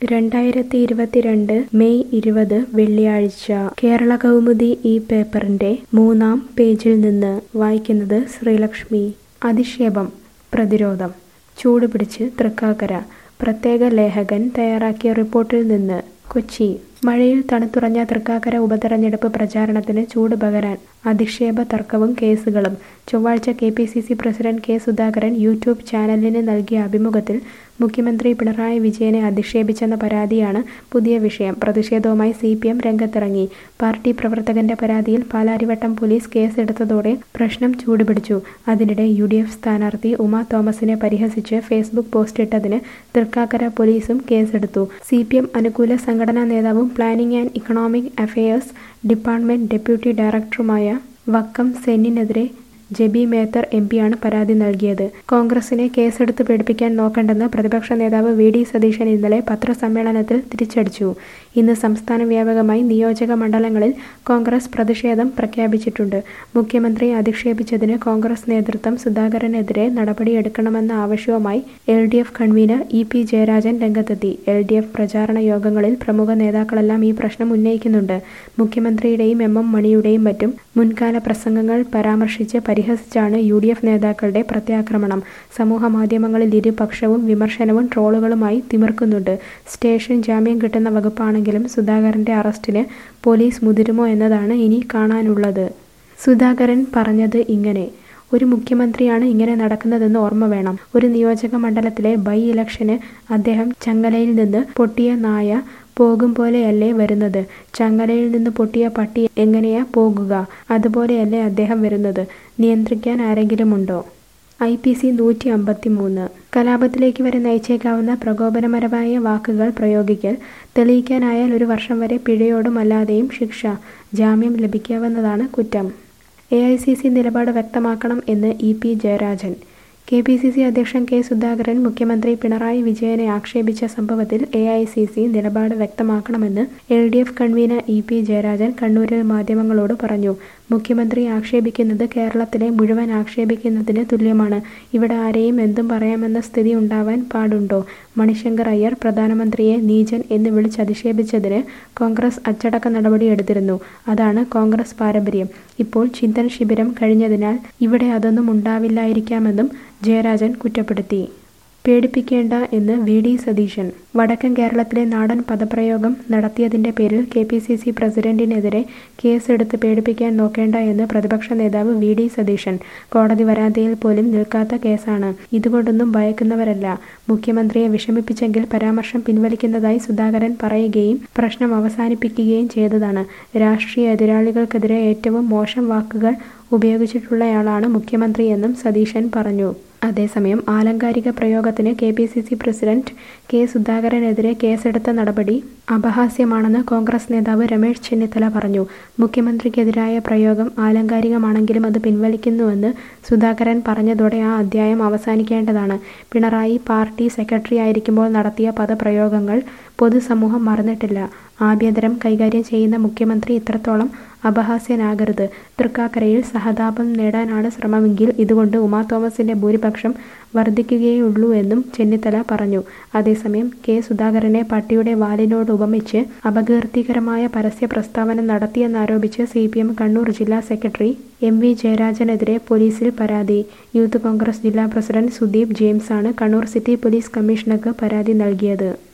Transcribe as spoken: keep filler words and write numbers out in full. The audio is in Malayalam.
രണ്ടായിരത്തി ഇരുപത്തിരണ്ട് മെയ് ഇരുപത് വെള്ളിയാഴ്ച കേരള കൗമുദി ഈ പേപ്പറിന്റെ മൂന്നാം പേജിൽ നിന്ന് വായിക്കുന്നത് ശ്രീലക്ഷ്മി. അധിക്ഷേപം പ്രതിരോധം ചൂടുപിടിച്ച് തൃക്കാക്കര. പ്രത്യേക ലേഖകൻ തയ്യാറാക്കിയ റിപ്പോർട്ടിൽ നിന്ന്. കൊച്ചി. മഴയിൽ തണുത്തുറഞ്ഞ തൃക്കാക്കര ഉപതെരഞ്ഞെടുപ്പ് പ്രചാരണത്തിന് ചൂട് പകരാൻ അധിക്ഷേപ തർക്കവും കേസുകളും. ചൊവ്വാഴ്ച K P C C president K Sudhakaran YouTube ചാനലിന് നൽകിയ അഭിമുഖത്തിൽ മുഖ്യമന്ത്രി പിണറായി വിജയനെ അധിക്ഷേപിച്ചെന്ന പരാതിയാണ് പുതിയ വിഷയം. പ്രതിഷേധവുമായി സി പി എം രംഗത്തിറങ്ങി. പാർട്ടി പ്രവർത്തകന്റെ പരാതിയിൽ പാലാരിവട്ടം പോലീസ് കേസെടുത്തതോടെ പ്രശ്നം ചൂടുപിടിച്ചു. അതിനിടെ യു ഡി എഫ് സ്ഥാനാർത്ഥി ഉമാ തോമസിനെ പരിഹസിച്ച് ഫേസ്ബുക്ക് പോസ്റ്റിട്ടതിന് തൃക്കാക്കര പോലീസും കേസെടുത്തു. സി പി എം അനുകൂല സംഘടനാ നേതാവും planning and economic affairs department deputy ഡയറക്ടറുമായ വക്കം സെന്നിനെതിരെ ജെബി മേത്തർ എം പിയാണ് പരാതി നൽകിയത്. കോൺഗ്രസിനെ കേസെടുത്ത് പേടിപ്പിക്കാൻ നോക്കണ്ടെന്ന് പ്രതിപക്ഷ നേതാവ് വി ഡി സതീശൻ ഇന്നലെ പത്രസമ്മേളനത്തിൽ തിരിച്ചടിച്ചു. ഇന്ന് സംസ്ഥാന വ്യാപകമായി നിയോജക മണ്ഡലങ്ങളിൽ കോൺഗ്രസ് പ്രതിഷേധം പ്രഖ്യാപിച്ചിട്ടുണ്ട്. മുഖ്യമന്ത്രിയെ അധിക്ഷേപിച്ചതിന് കോൺഗ്രസ് നേതൃത്വം സുധാകരനെതിരെ നടപടിയെടുക്കണമെന്ന ആവശ്യവുമായി L D F convener E P Jayarajan രംഗത്തെത്തി. എൽ ഡി എഫ് പ്രചാരണ യോഗങ്ങളിൽ പ്രമുഖ നേതാക്കളെല്ലാം ഈ പ്രശ്നം ഉന്നയിക്കുന്നുണ്ട്. മുഖ്യമന്ത്രിയുടെയും എം എം മണിയുടെയും മറ്റും മുൻകാല പ്രസംഗങ്ങൾ പരാമർശിച്ച് പരിഹസിച്ചാണ് യു ഡി എഫ് നേതാക്കളുടെ പ്രത്യാക്രമണം. സമൂഹ മാധ്യമങ്ങളിൽ ഇരുപക്ഷവും വിമർശനവും ട്രോളുകളുമായി തിമിർക്കുന്നുണ്ട്. സ്റ്റേഷൻ ജാമ്യം കിട്ടുന്ന വകുപ്പാണെങ്കിലും സുധാകരന്റെ അറസ്റ്റിന് പോലീസ് മുതിരുമോ എന്നതാണ് ഇനി കാണാനുള്ളത്. സുധാകരൻ പറഞ്ഞത് ഇങ്ങനെ: ഒരു മുഖ്യമന്ത്രിയാണ് ഇങ്ങനെ നടക്കുന്നതെന്ന് ഓർമ്മ വേണം. ഒരു നിയോജക മണ്ഡലത്തിലെ ബൈ ഇലക്ഷന് അദ്ദേഹം ചങ്ങലയിൽ നിന്ന് പൊട്ടിയ നായ പോകും പോലെയല്ലേ വരുന്നത്? ചങ്ങലയിൽ നിന്ന് പൊട്ടിയ പട്ടി എങ്ങനെയാ പോകുക? അതുപോലെയല്ലേ അദ്ദേഹം വരുന്നത്? നിയന്ത്രിക്കാൻ ആരെങ്കിലുമുണ്ടോ? ഐ പി സി നൂറ്റി അമ്പത്തി മൂന്ന് കലാപത്തിലേക്ക് വരെ നയിച്ചേക്കാവുന്ന പ്രകോപനപരമായ വാക്കുകൾ പ്രയോഗിക്കൽ തെളിയിക്കാനായാൽ ഒരു വർഷം വരെ പിഴയോടും അല്ലാതെയും ശിക്ഷ. ജാമ്യം ലഭിക്കാവുന്നതാണ് കുറ്റം. എ ഐ സി സി നിലപാട് വ്യക്തമാക്കണം എന്ന് E P Jayarajan. K P C C അധ്യക്ഷൻ കെ സുധാകരൻ മുഖ്യമന്ത്രി പിണറായി വിജയനെ ആക്ഷേപിച്ച സംഭവത്തിൽ എ ഐ സി സി നിലപാട് വ്യക്തമാക്കണമെന്ന് L D F convener E P Jayarajan കണ്ണൂരിൽ മാധ്യമങ്ങളോട് പറഞ്ഞു. മുഖ്യമന്ത്രി ആക്ഷേപിക്കുന്നത് കേരളത്തിലെ മുഴുവൻ ആക്ഷേപിക്കുന്നതിന് തുല്യമാണ്. ഇവിടെ ആരെയും എന്തും പറയാമെന്ന സ്ഥിതി ഉണ്ടാവാൻ പാടുണ്ടോ? മണിശങ്കർ അയ്യർ പ്രധാനമന്ത്രിയെ നീചൻ എന്ന് വിളിച്ചധിക്ഷേപിച്ചതിന് കോൺഗ്രസ് അച്ചടക്ക നടപടി എടുത്തിരുന്നു. അതാണ് കോൺഗ്രസ് പാരമ്പര്യം. ഇപ്പോൾ ചിന്തൻ ശിബിരം കഴിഞ്ഞതിനാൽ ഇവിടെ അതൊന്നും ഉണ്ടാവില്ലായിരിക്കാമെന്നും ജയരാജൻ കുറ്റപ്പെടുത്തി. പേടിപ്പിക്കേണ്ട എന്ന് വി ഡി സതീശൻ. വടക്കൻ കേരളത്തിലെ നാടൻ പദപ്രയോഗം നടത്തിയതിന്റെ പേരിൽ കെ പി സി സി പ്രസിഡന്റിനെതിരെ കേസെടുത്ത് പേടിപ്പിക്കാൻ നോക്കേണ്ട എന്ന് പ്രതിപക്ഷ നേതാവ് വി ഡി സതീശൻ. കോടതി വരാന്തയിൽ പോലും നിൽക്കാത്ത കേസാണ്. ഇതുകൊണ്ടൊന്നും ഭയക്കുന്നവരല്ല. മുഖ്യമന്ത്രിയെ വിഷമിപ്പിച്ചെങ്കിൽ പരാമർശം പിൻവലിക്കുന്നതായി സുധാകരൻ പറയുകയും പ്രശ്നം അവസാനിപ്പിക്കുകയും ചെയ്തതാണ്. രാഷ്ട്രീയ എതിരാളികൾക്കെതിരെ ഏറ്റവും മോശം വാക്കുകൾ ഉപയോഗിച്ചിട്ടുള്ളയാളാണ് മുഖ്യമന്ത്രിയെന്നും സതീശൻ പറഞ്ഞു. അതേസമയം ആലങ്കാരിക പ്രയോഗത്തിന് K P C C president K സുധാകരനെതിരെ കേസെടുത്ത നടപടി അപഹാസ്യമാണെന്ന് കോൺഗ്രസ് നേതാവ് രമേശ് ചെന്നിത്തല പറഞ്ഞു. മുഖ്യമന്ത്രിക്കെതിരായ പ്രയോഗം ആലങ്കാരികമാണെങ്കിലും അത് പിൻവലിക്കുന്നുവെന്ന് സുധാകരൻ പറഞ്ഞതോടെ ആ അധ്യായം അവസാനിക്കേണ്ടതാണ്. പിണറായി പാർട്ടി സെക്രട്ടറി ആയിരിക്കുമ്പോൾ നടത്തിയ പദപ്രയോഗങ്ങൾ പൊതുസമൂഹം മറന്നിട്ടില്ല. ആഭ്യന്തരം കൈകാര്യം ചെയ്യുന്ന മുഖ്യമന്ത്രി ഇത്രത്തോളം അപഹാസ്യനാകരുത്. തൃക്കാക്കരയിൽ സഹതാപം നേടാനാണ് ശ്രമമെങ്കിൽ ഇതുകൊണ്ട് ഉമാ തോമസിന്റെ ഭൂരിപക്ഷം വർദ്ധിക്കുകയുള്ളൂ എന്നും ചെന്നിത്തല പറഞ്ഞു. അതേസമയം കെ സുധാകരനെ പട്ടിയുടെ വാലിനോട് ഉപമിച്ച് അപകീർത്തികരമായ പരസ്യ പ്രസ്താവന നടത്തിയെന്നാരോപിച്ച് സി പി എം കണ്ണൂർ ജില്ലാ സെക്രട്ടറി എം വി ജയരാജനെതിരെ പോലീസിൽ പരാതി. യൂത്ത് കോൺഗ്രസ് ജില്ലാ പ്രസിഡന്റ് സുദീപ് ജെയിംസാണ് കണ്ണൂർ സിറ്റി പോലീസ് കമ്മീഷണർക്ക് പരാതി നൽകിയത്.